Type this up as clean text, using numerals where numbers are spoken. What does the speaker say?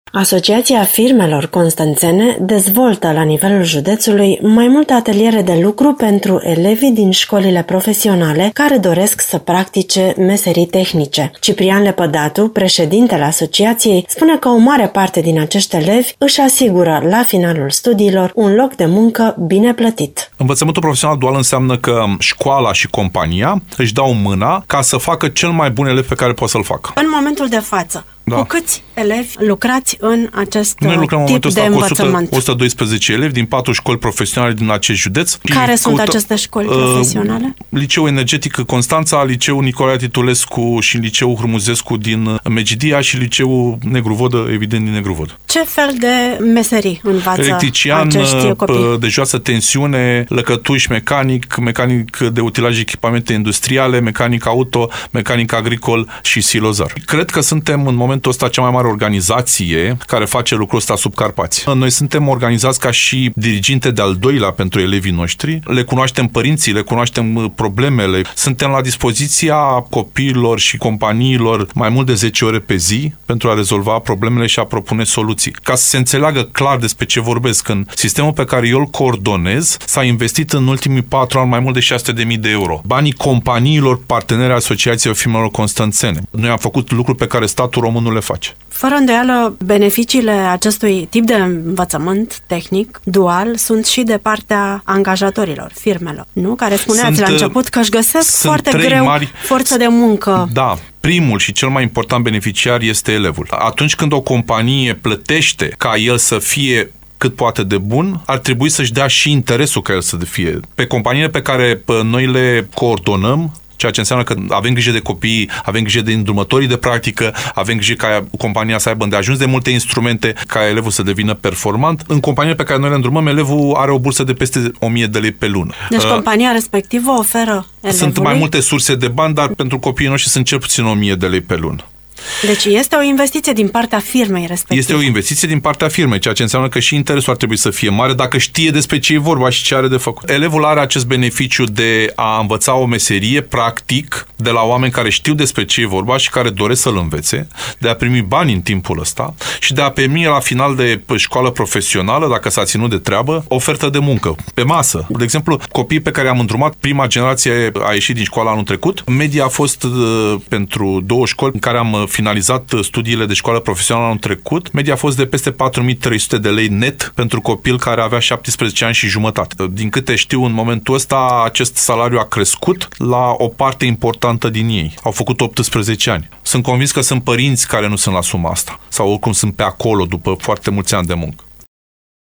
Asociația Firmelor Constanțene dezvoltă la nivelul județului mai multe ateliere de lucru pentru elevii din școlile profesionale care doresc să practice meserii tehnice. Ciprian Lepădatu, președintele asociației, spune că o mare parte din acești elevi își asigură la finalul studiilor un loc de muncă bine plătit. Învățământul profesional dual înseamnă că școala și compania își dau mâna ca să facă cel mai bun elev pe care poate să-l facă. În momentul de față, cu câți elevi lucrați în acest Noi lucrăm tip de învățământ? Cu 112 elevi din 4 școli profesionale din acest județ. Care sunt aceste școli profesionale? Liceul Energetic Constanța, Liceul Nicolae Titulescu și Liceul Hurmuzescu din Megidia și Liceul Negru Vodă, evident din Negru Vodă. Ce fel de meserii învață electrician, acești copii? De joasă tensiune, lăcătuș mecanic de utilaje echipamente industriale, mecanic auto, mecanic agricol și silozar. Cred că suntem în momentul ăsta cea mai mare organizație care face lucrul ăsta sub Carpați. Noi suntem organizați ca și diriginte de-al doilea pentru elevii noștri, le cunoaștem părinții, le cunoaștem problemele, suntem la dispoziția copiilor și companiilor mai mult de 10 ore pe zi pentru a rezolva problemele și a propune soluții. Ca să se înțeleagă clar despre ce vorbesc, în sistemul pe care eu îl coordonez s-a investit în ultimii 4 ani mai mult de 600.000 de euro. Banii companiilor partenere Asociației Firmelor Constanțene. Noi am făcut lucruri pe care statul român nu le face. Fără îndoială, beneficiile acestui tip de învățământ tehnic dual sunt și de partea angajatorilor, firmelor, nu? Care spuneați la început că își găsesc foarte greu forță de muncă. Da. Primul și cel mai important beneficiar este elevul. Atunci când o companie plătește ca el să fie cât poate de bun, ar trebui să-și dea și interesul ca el să fie. Pe companiile pe care noi le coordonăm, ceea ce înseamnă că avem grijă de copii, avem grijă de îndrumătorii de practică, avem grijă ca compania să aibă îndeajuns de multe instrumente ca elevul să devină performant. În compania pe care noi le îndrumăm, elevul are o bursă de peste 1.000 de lei pe lună. Deci compania respectivă oferă elevului? Sunt mai multe surse de bani, dar pentru copiii noștri sunt cel puțin 1.000 de lei pe lună. Deci este o investiție din partea firmei respective. Este o investiție din partea firmei, ceea ce înseamnă că și interesul ar trebui să fie mare dacă știe despre ce e vorba și ce are de făcut. Elevul are acest beneficiu de a învăța o meserie practic de la oameni care știu despre ce e vorba și care doresc să-l învețe, de a primi bani în timpul ăsta și de a primi la final de școală profesională, dacă s-a ținut de treabă, ofertă de muncă pe masă. De exemplu, copiii pe care am îndrumat, prima generație a ieșit din școală anul trecut. Media a fost pentru 2 școli în care am finalizat studiile de școală profesională anul trecut, media a fost de peste 4.300 de lei net pentru copil care avea 17 ani și jumătate. Din câte știu, în momentul ăsta, acest salariu a crescut la o parte importantă din ei. Au făcut 18 ani. Sunt convins că sunt părinți care nu sunt la suma asta sau oricum sunt pe acolo după foarte mulți ani de muncă.